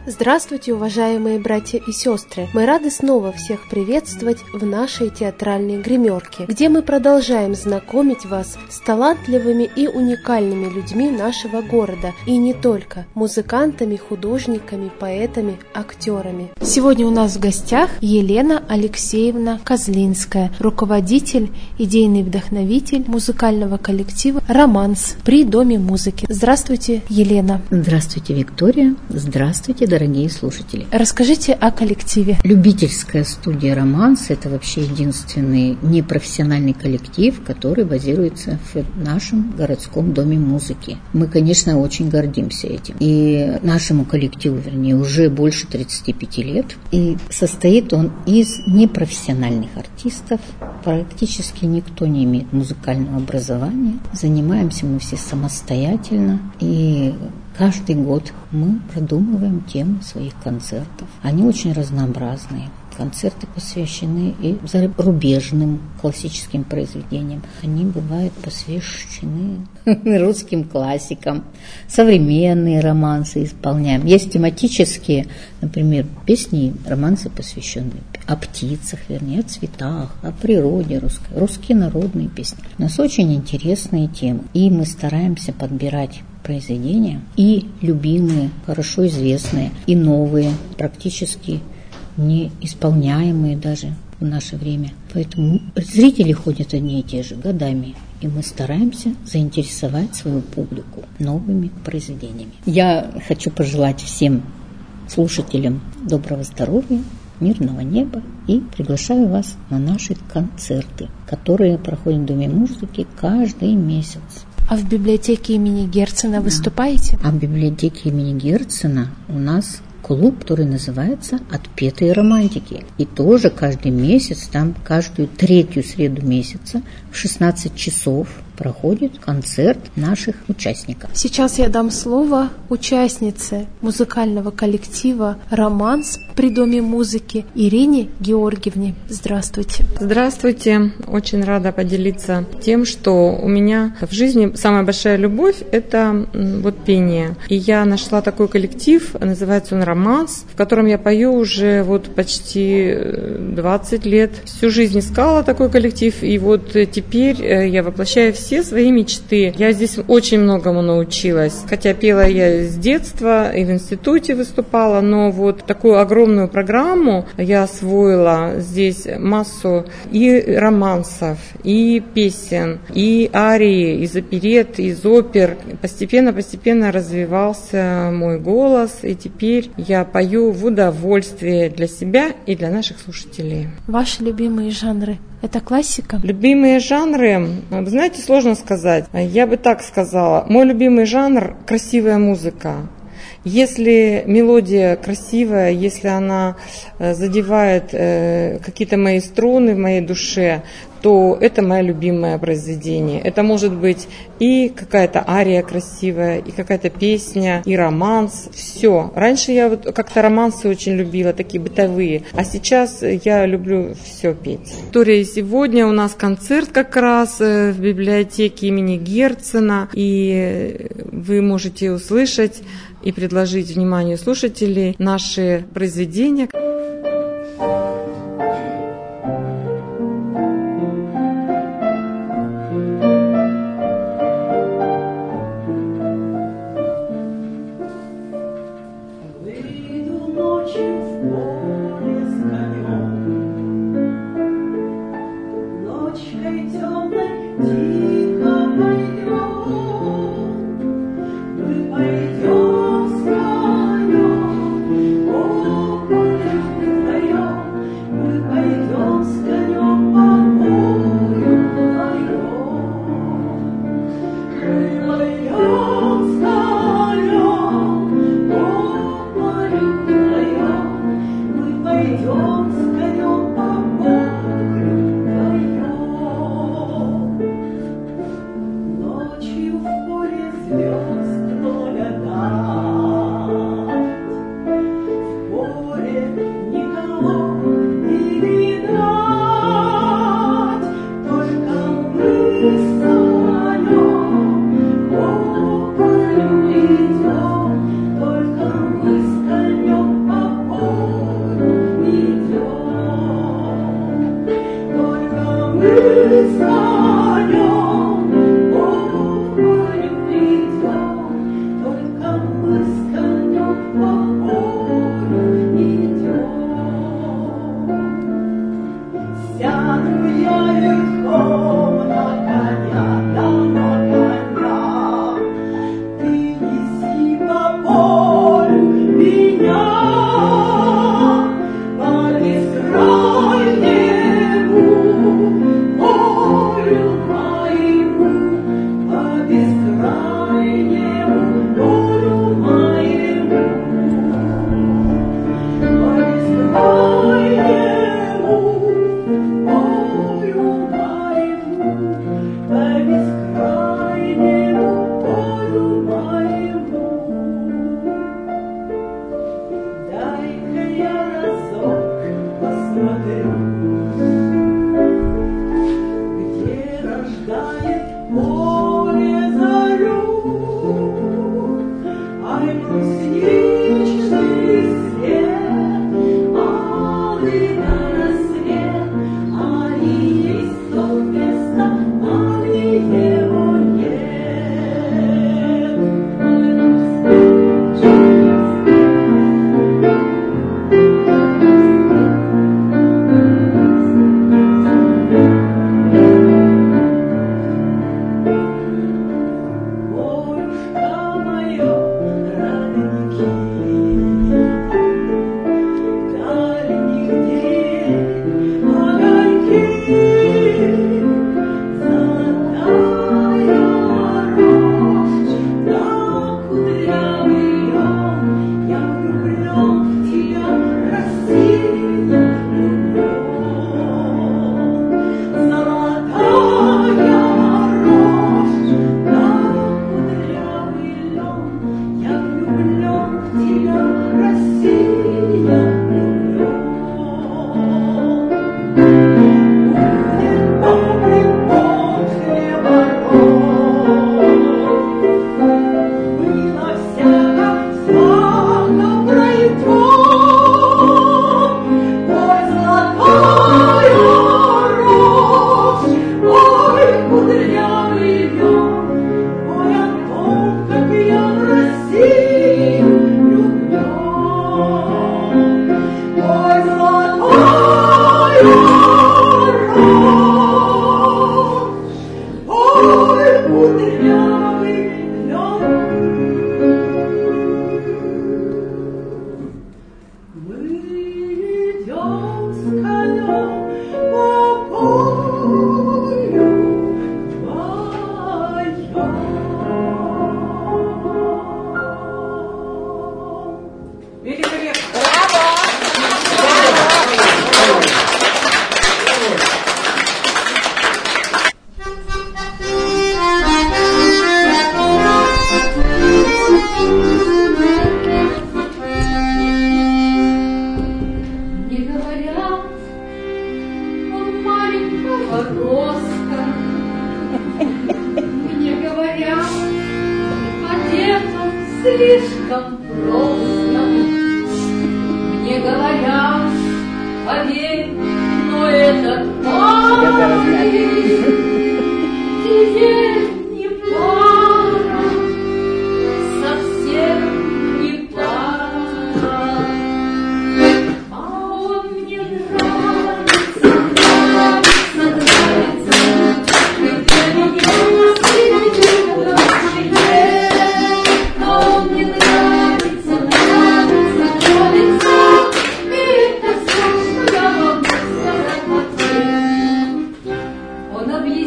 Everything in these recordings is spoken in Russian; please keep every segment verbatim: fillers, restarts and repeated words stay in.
Здравствуйте, уважаемые братья и сестры! Мы рады снова всех приветствовать в нашей театральной гримерке, где мы продолжаем знакомить вас с талантливыми и уникальными людьми нашего города, и не только, музыкантами, художниками, поэтами, актерами. Сегодня у нас в гостях Елена Алексеевна Козлинская, руководитель, идейный вдохновитель музыкального коллектива «Романс» при Доме музыки. Здравствуйте, Елена! Здравствуйте, Виктория! Здравствуйте, дорогие слушатели! Расскажите о коллективе. Любительская студия «Романс» – это вообще единственный непрофессиональный коллектив, который базируется в нашем городском доме музыки. Мы, конечно, очень гордимся этим. И нашему коллективу, вернее, уже больше тридцати пяти лет. И состоит он из непрофессиональных артистов. Практически никто не имеет музыкального образования. Занимаемся мы все самостоятельно. И каждый год мы продумываем темы своих концертов. Они очень разнообразные. Концерты посвящены и зарубежным классическим произведениям. Они бывают посвящены русским классикам. Современные романсы исполняем. Есть тематические, например, песни, романсы, посвященные о птицах, вернее, о цветах, о природе русской. Русские народные песни. У нас очень интересные темы. И мы стараемся подбирать произведения и любимые, хорошо известные, и новые, практически неисполняемые даже в наше время. Поэтому зрители ходят одни и те же годами, и мы стараемся заинтересовать свою публику новыми произведениями. Я хочу пожелать всем слушателям доброго здоровья, мирного неба и приглашаю вас на наши концерты, которые проходят в Доме музыки каждый месяц. А в библиотеке имени Герцена выступаете? А в библиотеке имени Герцена у нас клуб, который называется «Отпетые романтики». И тоже каждый месяц, там каждую третью среду месяца в шестнадцать часов проходит концерт наших участников. Сейчас я дам слово участнице музыкального коллектива «Романс» при Доме музыки Ирине Георгиевне. Здравствуйте. Здравствуйте. Очень рада поделиться тем, что у меня в жизни самая большая любовь – это вот пение. И я нашла такой коллектив, называется он «Романс», в котором я пою уже вот почти двадцать лет. Всю жизнь искала такой коллектив, и вот теперь я воплощаю все все свои мечты. Я здесь очень многому научилась. Хотя пела я с детства и в институте выступала, но вот такую огромную программу я освоила. Здесь массу и романсов, и песен, и арии, из оперет, из опер. Постепенно-постепенно развивался мой голос, и теперь я пою в удовольствие для себя и для наших слушателей. Ваши любимые жанры? Это классика? Любимые жанры, вы знаете, сложно сказать. Я бы так сказала. Мой любимый жанр – красивая музыка. Если мелодия красивая, если она задевает какие-то мои струны в моей душе, то это мое любимое произведение. Это может быть и какая-то ария красивая, и какая-то песня, и романс. Все. Раньше я вот как-то романсы очень любила, такие бытовые. А сейчас я люблю все петь. Виктория, сегодня у нас концерт как раз в библиотеке имени Герцена. И вы можете услышать и предложить вниманию слушателей наши произведения. Мы слишком просто. Мне говорят, поверь, но этот парень тебе не пара, совсем не пара. А он мне нравится, нравится, нравится, ведь для меня сильнее дальше. А он мне нравится, нравится, нравится, и это все, что я могу сказать о тебе. Он объяснил.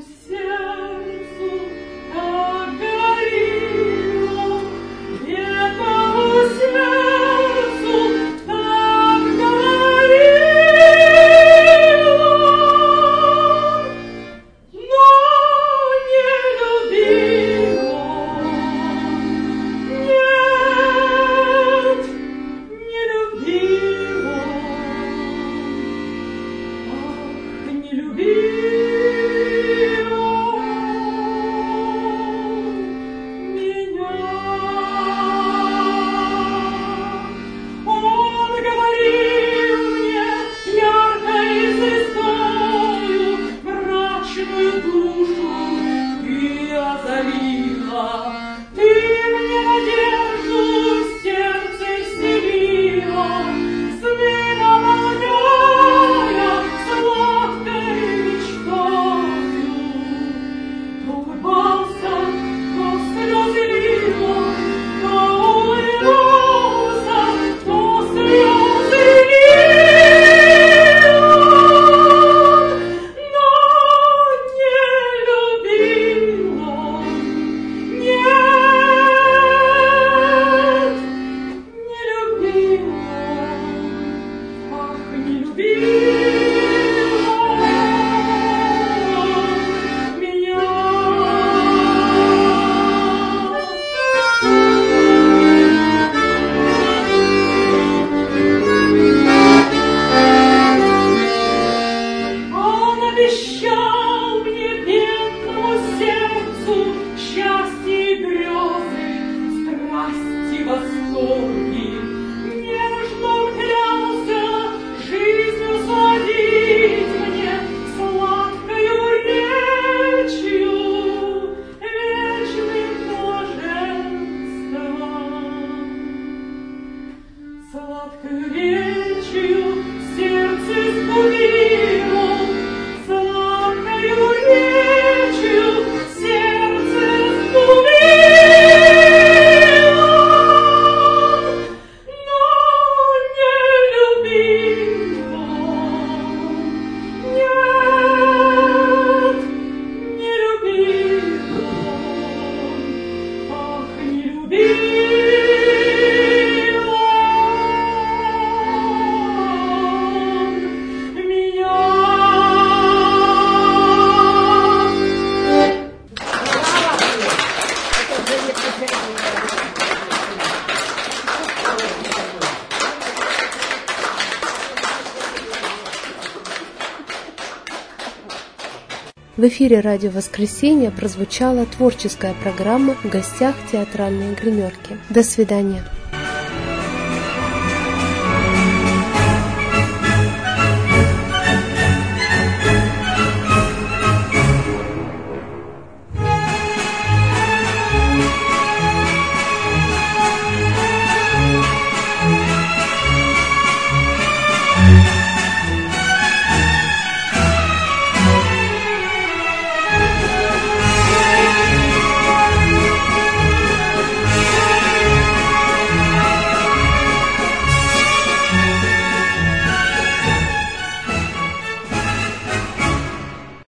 В эфире «Радио Воскресенье» прозвучала творческая программа «В гостях театральной гримерки». До свидания.